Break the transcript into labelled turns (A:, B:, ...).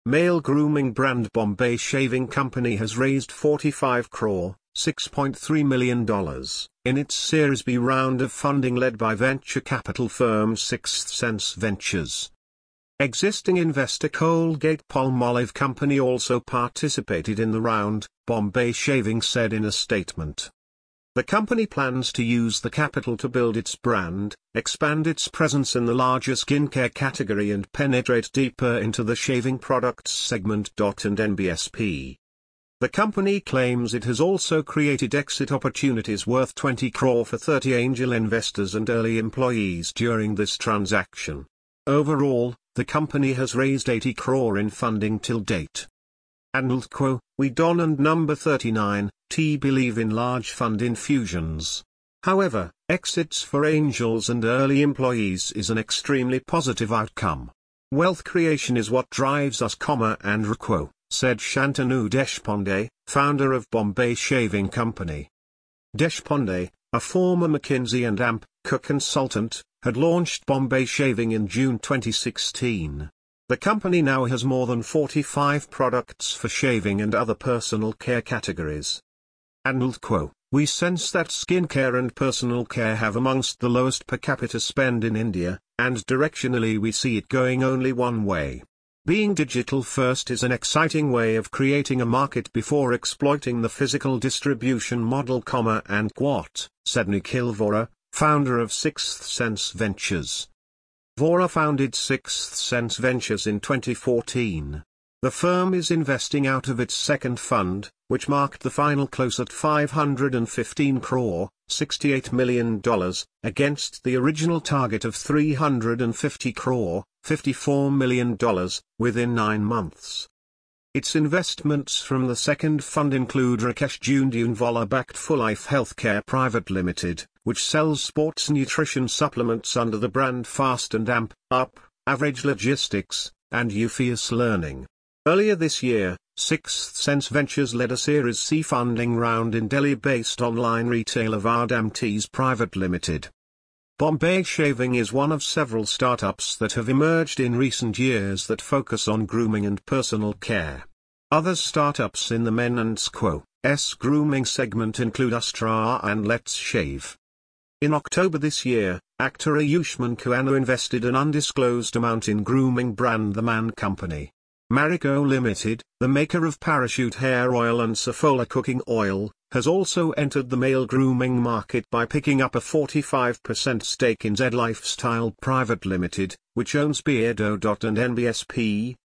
A: Male grooming brand Bombay Shaving Company has raised 45 crore, $6.3 million, in its Series B round of funding led by venture capital firm Sixth Sense Ventures. Existing investor Colgate-Palmolive Company also participated in the round, Bombay Shaving said in a statement. The company plans to use the capital to build its brand, expand its presence in the larger skincare category and penetrate deeper into the shaving products segment. And NBSP. The company claims it has also created exit opportunities worth 20 crore for 30 angel investors and early employees during this transaction. Overall, the company has raised 80 crore in funding till date. Analtco, we Don and number 39, believe in large fund infusions. However, exits for angels and early employees is an extremely positive outcome. Wealth creation is what drives us, and RCO, said Shantanu Deshpande, founder of Bombay Shaving Company. Deshpande, a former McKinsey and AMP consultant, had launched Bombay Shaving in June 2016. The company now has more than 45 products for shaving and other personal care categories. Analtco, we sense that skincare and personal care have amongst the lowest per capita spend in India, and directionally we see it going only one way. Being digital first is an exciting way of creating a market before exploiting the physical distribution model, and quote, said Nikhil Vohra, founder of Sixth Sense Ventures. Vohra founded Sixth Sense Ventures in 2014. The firm is investing out of its second fund, which marked the final close at 515 crore, $68 million, against the original target of 350 crore, $54 million, within 9 months. Its investments from the second fund include Rakesh Jundunwala-backed FullLife Healthcare Private Limited, which sells sports nutrition supplements under the brand Fast and Amp, Up, Average Logistics, and Eupheus Learning. Earlier this year, Sixth Sense Ventures led a Series C funding round in Delhi-based online retailer Vardham Teas Private Limited. Bombay Shaving is one of several startups that have emerged in recent years that focus on grooming and personal care. Other startups in the men and SQ's grooming segment include Astra and Let's Shave. In October this year, actor Ayushmann Khurrana invested an undisclosed amount in grooming brand The Man Company. Marico Limited, the maker of Parachute Hair Oil and Saffola Cooking Oil, has also entered the male grooming market by picking up a 45% stake in Z Lifestyle Private Limited, which owns Beardo. And NBSP,